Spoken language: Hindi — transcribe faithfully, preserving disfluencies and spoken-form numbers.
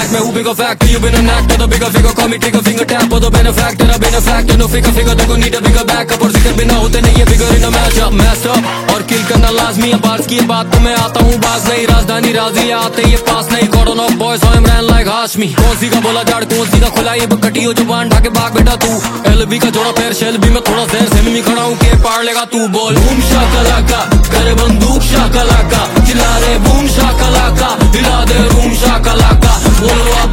fact, मैं हूँ bigger fact. You been an actor, the bigger figure, call me take a finger tap. Or the benefactor, I've been a factor. No figure figure, देखो need a bigger backup. और जिक्र बिना होते नहीं है bigger in a matchup. Messed up और kill करना लाजमी है. बार्स की बात तो मैं आता हूँ बाज नहीं. राजधानी राजी आते ये पास नहीं. Cordon of boys, so I'm ran like Hashmi. कौन सी का बोला जाड़, कौन सी का खुला ये बकटी हो जुबान ढाके भाग बेटा तू. एलबी का जोड़ा पैर शेल भी मैं थोड़ा देर से में खड़ा हूँ के पार लेगा तू. बोल बूम शाकलाका, करे बंदूक शाकलाका, चिल्ला रे बूम शाकलाका, हिला दे रूम शाकलाका. बोलो अब